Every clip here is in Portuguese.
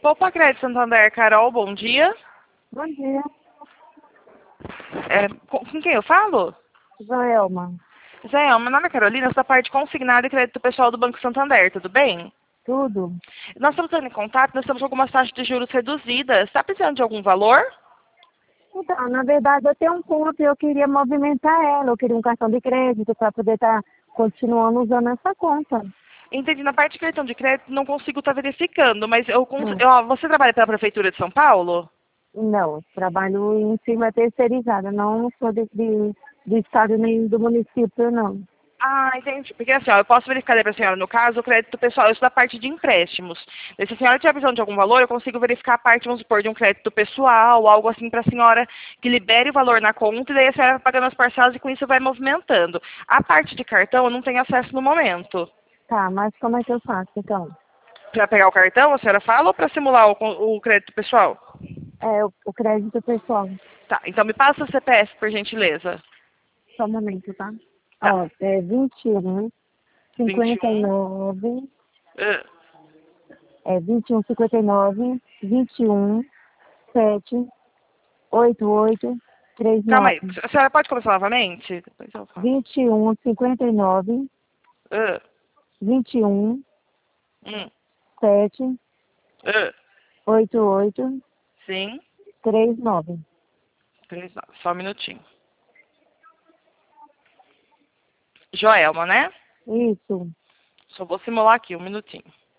Poupa Crédito Santander, Carol, bom dia. Bom dia, Com quem eu falo? Joelma. Zé, meu nome é Carolina, sou da parte consignada e crédito pessoal do Banco Santander, tudo bem? Tudo? Nós estamos entrando em contato, nós estamos com algumas taxas de juros reduzidas. Está precisando de algum valor? Então, na verdade, eu tenho um conta e eu queria movimentar ela. Eu queria um cartão de crédito para poder estar continuando usando essa conta. Entendi, na parte de cartão de crédito não consigo estar verificando, mas Hum. você trabalha pela Prefeitura de São Paulo? Não, trabalho em firma terceirizada, não sou do estado nem do município, não. Ah, entendi. Porque assim, ó, eu posso verificar para a senhora, no caso, o crédito pessoal, eu sou da parte de empréstimos. Se a senhora tiver precisando de algum valor, eu consigo verificar a parte, vamos supor, de um crédito pessoal, algo assim para a senhora que libere o valor na conta e daí a senhora vai pagando as parcelas e com isso vai movimentando. A parte de cartão eu não tenho acesso no momento. Tá, mas como é que eu faço, então? Para pegar o cartão, a senhora fala ou para simular o crédito pessoal? O crédito pessoal. Tá, então me passa o CPF, por gentileza. Só um momento, tá? Tá. Ó, é 21, 21. 59, ah, 21, 59, 21, 7, 88, Calma aí, 39. a senhora pode começar novamente? Depois eu falo. 21, 59, Ah, 21, hum, 7, ah, 88, sim. 39. 39, só um minutinho. Joelma, né? Isso. Só vou simular aqui, um minutinho.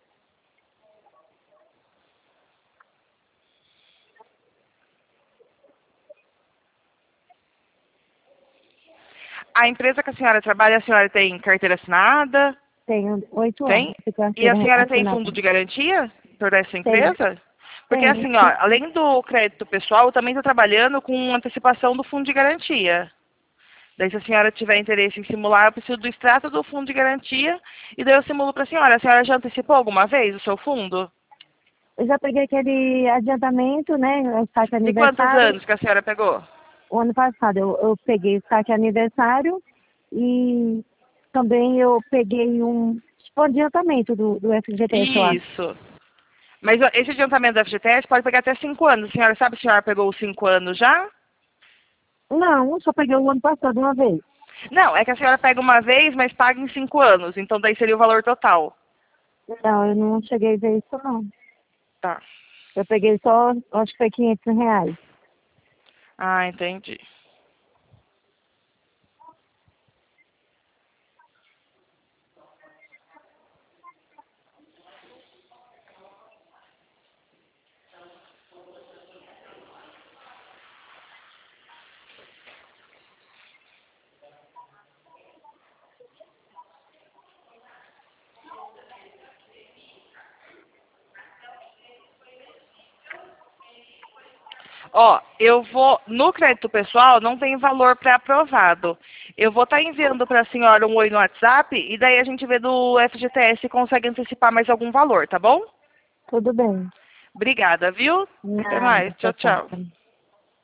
A empresa que a senhora trabalha, a senhora tem carteira assinada? Tenho 8 anos Tem? de E a carteira senhora tem assinada. fundo de garantia por essa Tenho. empresa? Porque Tenho. assim, ó, além do crédito pessoal, eu também estou trabalhando com antecipação do fundo de garantia. Daí, se a senhora tiver interesse em simular, eu preciso do extrato do fundo de garantia e daí eu simulo para a senhora. A senhora já antecipou alguma vez o seu fundo? Eu já peguei aquele adiantamento, né? O saque De quantos aniversário. anos que a senhora pegou? O ano passado eu peguei o saque aniversário e também eu peguei tipo, adiantamento do FGTS, eu acho. Isso. Mas ó, esse adiantamento do FGTS pode pegar até 5 anos. A senhora sabe se a senhora pegou os 5 anos já? Não, só peguei o ano passado uma vez. Não, é que a senhora pega uma vez, mas paga em 5 anos. Então daí seria o valor total. Não, eu não cheguei a ver isso, não. Tá. Eu peguei só, acho que foi R$ 500. Ah, entendi. Ó, eu vou, no crédito pessoal, não tem valor pré-aprovado. Eu vou estar enviando para a senhora um oi no WhatsApp e daí a gente vê do FGTS se consegue antecipar mais algum valor, tá bom? Tudo bem. Obrigada, viu? Até Nada, mais. tchau, Tchau, tchau. tchau.